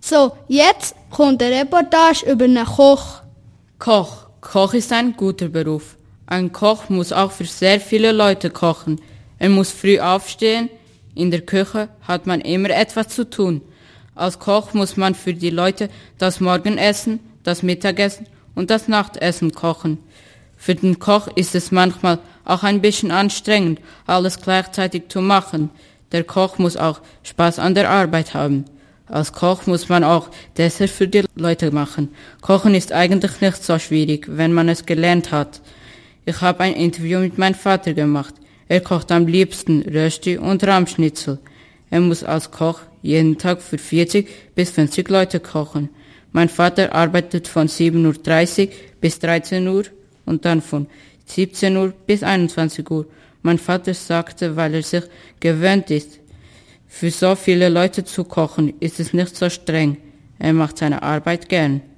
So, jetzt kommt eine Reportage über einen Koch. Koch. Koch ist ein guter Beruf. Ein Koch muss auch für sehr viele Leute kochen. Er muss früh aufstehen. In der Küche hat man immer etwas zu tun. Als Koch muss man für die Leute das Morgenessen, das Mittagessen und das Nachtessen kochen. Für den Koch ist es manchmal auch ein bisschen anstrengend, alles gleichzeitig zu machen. Der Koch muss auch Spaß an der Arbeit haben. Als Koch muss man auch Dessert für die Leute machen. Kochen ist eigentlich nicht so schwierig, wenn man es gelernt hat. Ich habe ein Interview mit meinem Vater gemacht. Er kocht am liebsten Rösti und Rahmschnitzel. Er muss als Koch jeden Tag für 40 bis 50 Leute kochen. Mein Vater arbeitet von 7:30 Uhr bis 13 Uhr und dann von 17 Uhr bis 21 Uhr. Mein Vater sagte, weil er sich gewöhnt ist, für so viele Leute zu kochen, ist es nicht so streng. Er macht seine Arbeit gern.